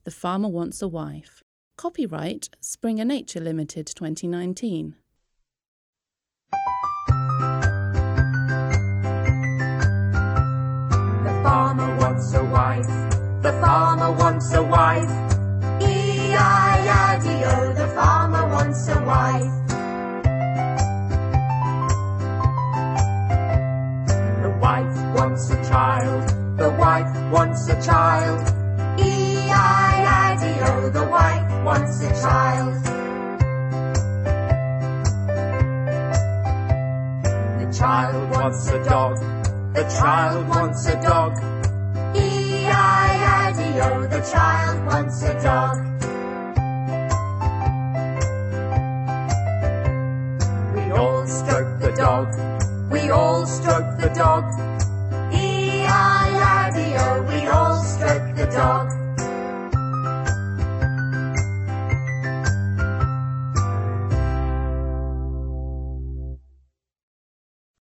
The Farmer Wants a Wife. Copyright Springer Nature Limited 2019. The farmer wants a wife. The farmer wants a wife. E-I-I-D-O, the farmer wants a wife. The wife wants a child. The wife wants a child. E-I-I-D-O, the wife wants a child. The child wants a dog. The child wants a dog. E-I-I-D-O, the child wants a dog. We all stroke the dog. We all stroke the dog. E-I-I-D-O, we all stroke the dog.